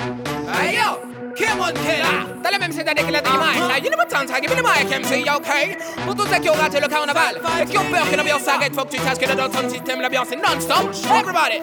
Hey yo, come on killer. T'as la même cette année que la Dynamite. Là, il n'y a pas de temps, give me the mic, MC, ok? Pour tous ceux qui ont raté le carnaval et qui ont peur que l'ambiance s'arrête, faut que tu saches que dans ton système, l'ambiance est non-stop. Everybody.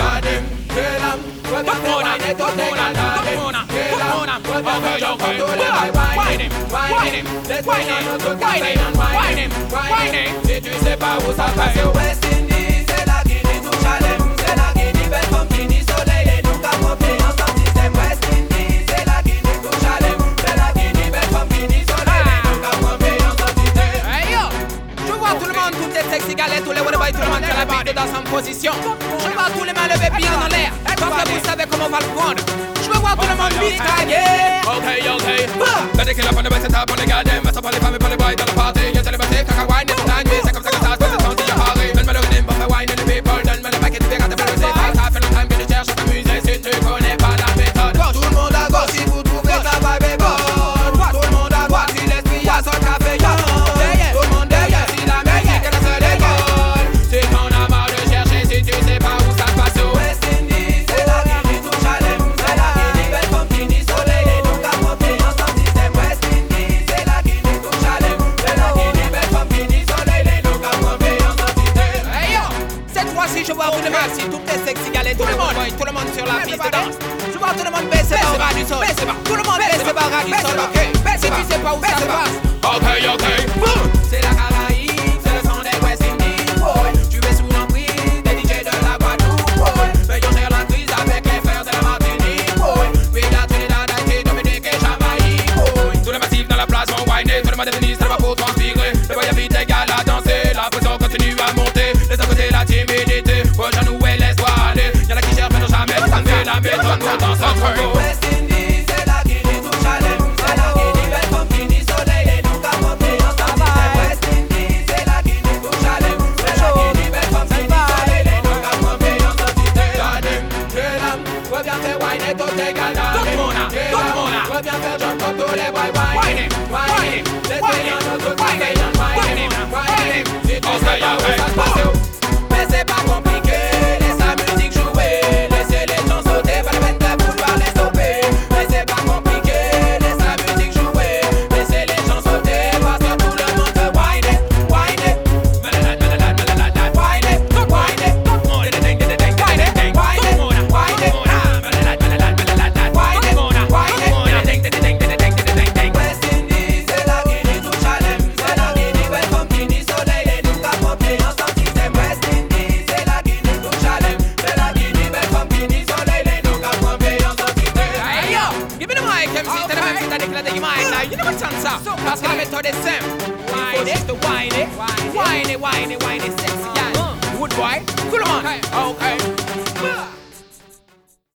Si tu sais pas où ça passe au West Indies, c'est la Guinée tout challenge, c'est la Guinée belle comme Guinée soleil et nous qu'à confiance dans le système West Indies, c'est la Guinée tout challenge, c'est la Guinée belle comme Guinée soleil et nous qu'à confiance dans le système. Hey yo, je vois tout le monde, toutes les sexy galettes, tous les wannabes, tout le monde qui a la bite dans son position. Je vois tous les mains levées bien en l'air, comme que vous savez comment on va le prendre. Je veux voir tout le monde bitailler. Okay. T'as des kills up on the best top on the goddamn mess up on les femmes et pour les boys dans la party. Y'a célébrité, caca wine, c'est la nuit, c'est comme ça que ça se passe, c'est ton DJ Harry. Donne-moi le rythme, pour faire wine et les people, donne-moi le mic et tu verras tes frères, ça fait longtemps que tu cherches à t'amuser si tu connais pas la méthode. Tout le monde à gauche si vous trouvez que la vibe est bonne. Tout le monde à droite si l'esprit a son café jaune. Tout le monde derrière si la musique est la seule école. Si t'en as marre de chercher, si tu sais pas où ça se passe au West Indies, c'est la Guinée tout challenge, c'est la Guinée belle comme Guinée soleil et nous qu'à confiance dans le système West Indies, c'est la Guinée tout challenge, c'est la Guinée belle comme Guinée soleil et nous qu'à confiance dans le système. Hey yo, cette fois-ci je vois tout le monde, si toutes les sexy galettes, tout le monde sur la piste de danse. Je vois tout le monde baisser bas du sol, tout le monde baisser bas du sol, ok? Si tu sais pas où ça se passe. Okay. C'est la Caraïbe, c'est le son des West Indies, boy. Tu es sous l'emprise des DJ de la Guadeloupe, boy. Veillons gérer la crise avec les frères de la Martinique, boy. Puis la Trinidad, Haïti, Dominique et Jamaïque, boy. Tout le massif dans la place vont whiner, tout le monde est venu, c'est pas pour transpirer. Le voyage vite égal à danser, la pression continue à monter. Laisse à côté la timidité, rejoins-nous et laisse-toi aller. Y'en a qui cherchent mais n'ont jamais trouvé la méthode pour dans son creux. West Indies, c'est la Guinée tout challenge, c'est la Guinée belle comme Guinée soleil et nous qu'à confiance dans le système West Indies, c'est la Guinée tout challenge, c'est la Guinée belle comme Guinée soleil et nous qu'à confiance dans le système. Reviens faire wine et tout tes galas. Reviens faire jump comme tous les boys whining. Les payants nous tous les payants whining. Si tu sais pas où ça se passe, mais c'est pas compliqué. Laisse la musique jouer, laissez les gens sauter, pas la peine de vouloir les stopper. Mais c'est pas compliqué, laisse la musique jouer, laissez les gens sauter, parce que tout le monde veut whiner. West Indies, c'est la Guinée tout challenge, c'est la Guinée belle comme Guinée soleil et nous qu'à confiance dans le système West Indies, c'est la Guinée tout challenge, c'est la Guinée belle comme Guinée soleil et nous qu'à confiance dans le système. Hey yo, give me the mic, MC, t'as la même cette année que la Dynamite. Là, you know what chance ça? Parce que la méthode est simple. Il faut juste whiner, sexy gal. Wood boy, tout le monde.